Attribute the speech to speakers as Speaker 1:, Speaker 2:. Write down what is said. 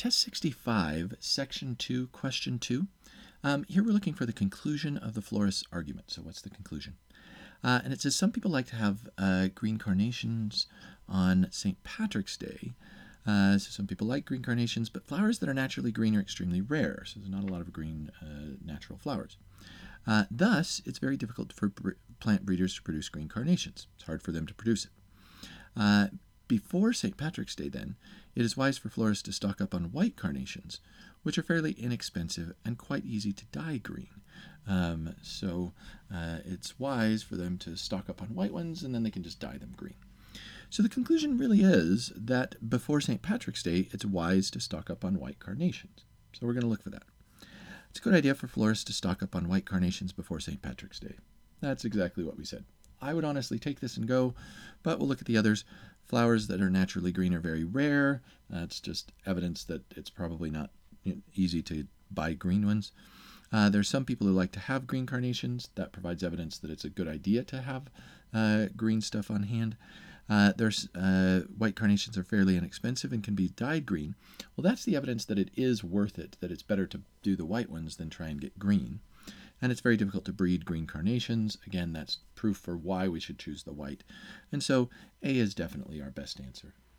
Speaker 1: Test 65, Section 2, Question 2. Here we're looking for the conclusion of the florist's argument. So what's the conclusion? And it says some people like to have green carnations on St. Patrick's Day. So some people like green carnations, but flowers that are naturally green are extremely rare. So there's not a lot of green natural flowers. Thus, it's very difficult for plant breeders to produce green carnations. It's hard for them to produce it. Before St. Patrick's Day, then, it is wise for florists to stock up on white carnations, which are fairly inexpensive and quite easy to dye green. It's wise for them to stock up on white ones, and then they can just dye them green. So the conclusion really is that before St. Patrick's Day, it's wise to stock up on white carnations. So we're going to look for that. It's a good idea for florists to stock up on white carnations before St. Patrick's Day. That's exactly what we said. I would honestly take this and go, but we'll look at the others. Flowers that are naturally green are very rare. That's just evidence that it's probably not easy to buy green ones. There's some people who like to have green carnations. That provides evidence that it's a good idea to have green stuff on hand. White carnations are fairly inexpensive and can be dyed green. Well, that's the evidence that it is worth it, that it's better to do the white ones than try and get green. And it's very difficult to breed green carnations. Again, that's proof for why we should choose the white. And so A is definitely our best answer.